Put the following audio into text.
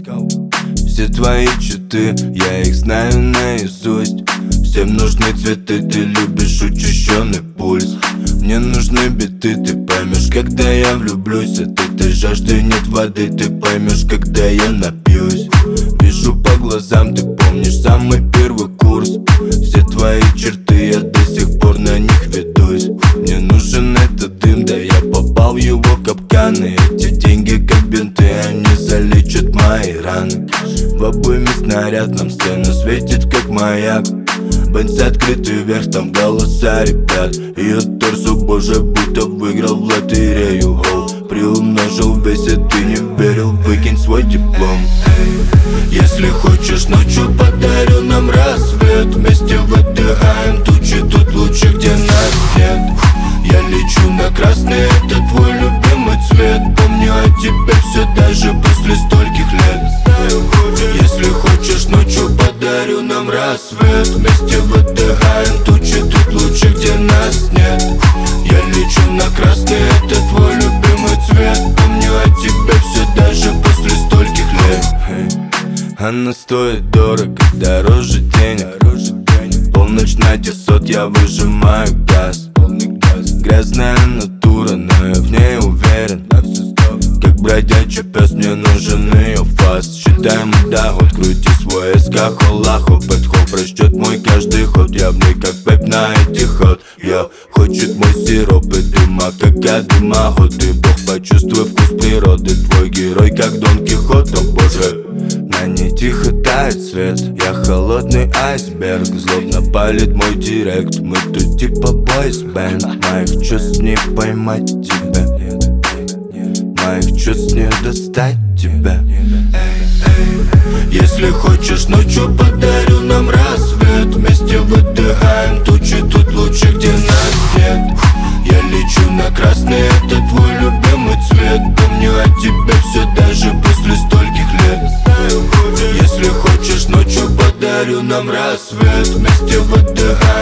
Все твои читы, я их знаю наизусть. Всем нужны цветы, ты любишь учащенный пульс. Мне нужны биты, ты поймешь, когда я влюблюсь. От этой жажды нет воды, ты поймешь, когда я напьюсь. Вижу по глазам, ты помнишь самый первый курс. Все твои черты, я до сих пор на них ведусь. Мне нужен этот дым, да я попал в его капканы. Эти деньги как бинты, они залечат мои раны. В обойме снаряд, нам сцена светит как маяк. Бенз открытый вверх, там голоса ребят. Ее торсу, боже, будто выиграл в лотерею. Приумножил весь, и ты не верил, выкинь свой диплом. Если хочешь, ночью подарю нам рассвет. Вместе выдыхаем тучи, тут лучше, где нас нет. Я лечу на красный, это твой любимый цвет. Помню о тебе все даже после стольких лет. Если хочешь, ночью подарю нам рассвет. Вместе выдыхаем тучи, тут лучше, где нас нет. Я лечу на красный, это твой любимый цвет. Помню о тебе все даже после стольких лет. Она стоит дорого, дороже денег. Полночь на 900, я выжимаю газ. Грязная натура, но я в ней уверен. Как бродячий пес, мне нужен ее фаст. Считаем доход, крути свой СК, холахо, подход. Прочтет мой каждый ход, я в ней как пеп на Этихад. Я хочет мой сироп и дыма, как от дымоход. Ты бог, почувствуй вкус природы. Твой герой как Дон Кихот, о боже. На ней тихо тает свет, я холодный айсберг. Злобно палит мой директ, мы тут типа бойсбенд. Моих чувств не поймать тебя, моих чувств не достать тебя. Если хочешь, ночью подарю нам рассвет. Вместе выдыхаем тучи, тут лучше, где нас нет. Я лечу на красный, это твой любимый цвет. Помню о тебе все даже после стольких лет. Если хочешь, ночью подарю нам рассвет. Вместе выдыхаем